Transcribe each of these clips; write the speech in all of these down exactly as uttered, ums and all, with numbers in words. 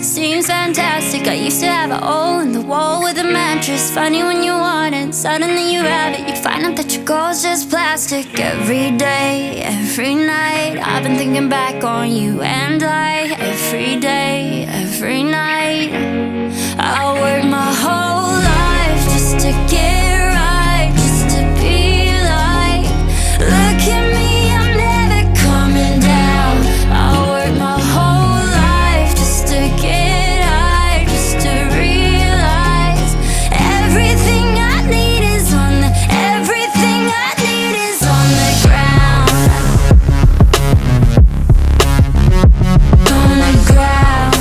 seems fantastic. I used to have a hole in the wall with a mattress. Funny when you want it, suddenly you have it. You find out that your goal's just plastic. Every day, every night, I've been thinking back on you and I. Every day, every night, I work my whole life just to get right, just to be like, look at me, I'm never coming down. I work my whole life just to get high, just to realize everything I need is on the, everything I need is on the ground. On the ground.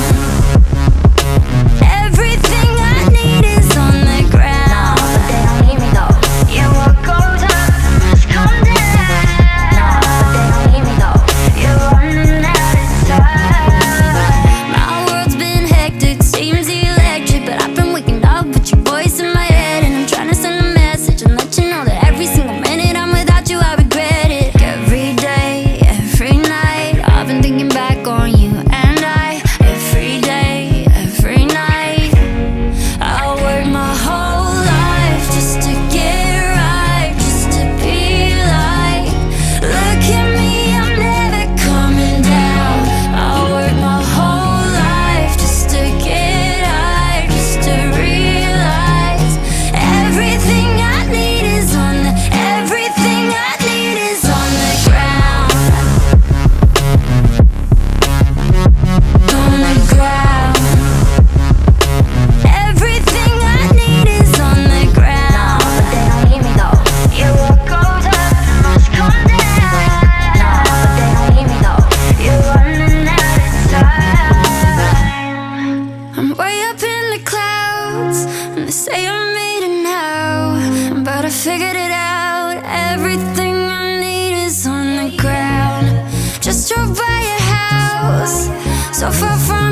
Everything I need is on the ground. No, but they don't need me though. Yeah, what goes up must come down. No, but they don't need me though. You're running out of time. My world's been hectic, seems electric, but I've been waking up with your voice in my head, and I'm trying to send a message and let you know that every single minute I'm without you, I regret it. Every day, every night, I've been thinking back on you and I. Every day, every night, I work my whole life just to get right, just to be like, look at me, I'm never coming down. I work my whole life just to get high, just to realize everything I need is on the, everything I need is on the ground. On the ground. Everything I need is on the ground. No, but they don't need me though. Yeah, what goes up must come down. No, but they don't need me though. You're running out of time. I'm way up in the clouds, and they say I made it now, but I figured it out. Everything I need is on the ground. Just drove by your house, so far from